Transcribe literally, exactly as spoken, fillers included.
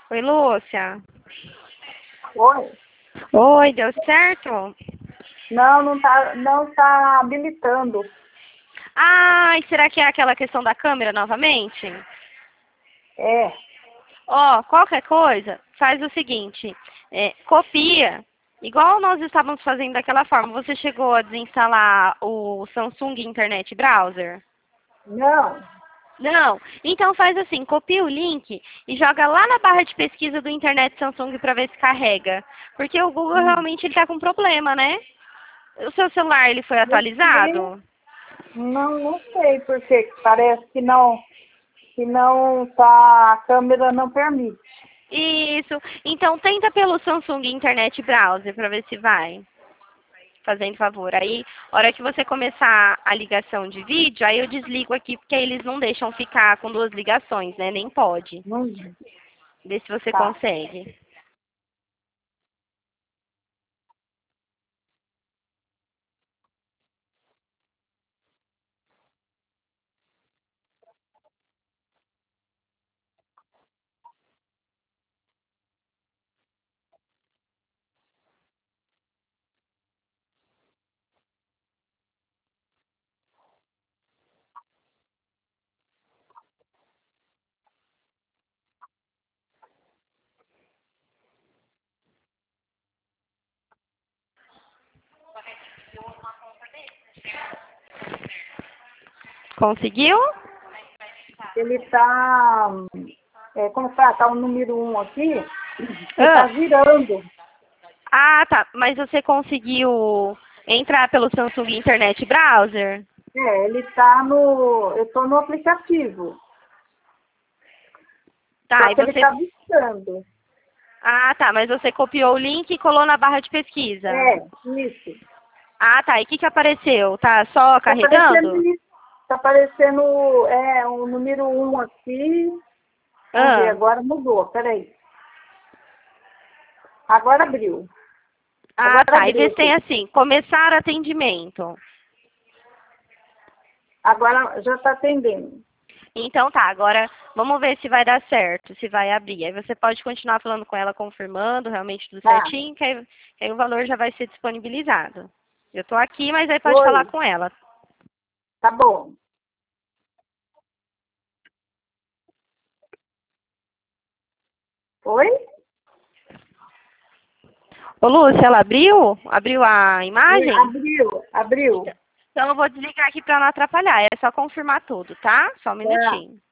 Oi, Lúcia. Oi? Oi, deu certo? Não, não tá, não tá habilitando. Ai, será que é aquela questão da câmera novamente? É, Ó, qualquer coisa, faz o seguinte, é, copia, igual nós estávamos fazendo daquela forma. Você chegou a desinstalar o Samsung Internet Browser? não. Não. Então faz assim, copia o link e joga lá na barra de pesquisa do Internet Samsung para ver se carrega. Porque o Google Hum, realmente ele tá com problema, né? O seu celular ele foi Não sei, atualizado? não, não sei porque parece que não, que não tá, a câmera não permite. Isso. Então tenta pelo Samsung Internet Browser para ver se vai. Fazendo favor. Aí, hora que você começar a ligação de vídeo, aí eu desligo aqui, porque aí eles não deixam ficar com duas ligações, né? Nem pode. Não, Vê se você tá. consegue. Conseguiu? Ele tá, é, como fala, tá o número um aqui, que tá Ah, virando. ah, tá. Mas você conseguiu entrar pelo Samsung Internet Browser? É, ele tá no, eu tô no aplicativo, só Tá, e que ele você... tá virando. Ah, tá. Mas você copiou o link e colou na barra de pesquisa. É, isso. Ah, tá. E o que que apareceu? Tá só Tá aparecendo carregando? isso. Tá aparecendo é, o número um aqui. Vamos ver, Ah. agora mudou. Peraí. Agora abriu. Ah, Agora tá. E abriu vê se tem aqui. assim, começar atendimento. Agora já está atendendo. Então tá, agora vamos ver se vai dar certo, se vai abrir. Aí você pode continuar falando com ela, confirmando realmente tudo Tá. certinho, que aí, que aí o valor já vai ser disponibilizado. Eu tô aqui, mas aí pode falar Oi. com ela. Tá bom. Oi? Ô Lúcia, ela abriu? Abriu a É, imagem? abriu. Abriu. Então eu vou desligar aqui pra não atrapalhar. É só confirmar tudo, tá? Só um Tá. minutinho.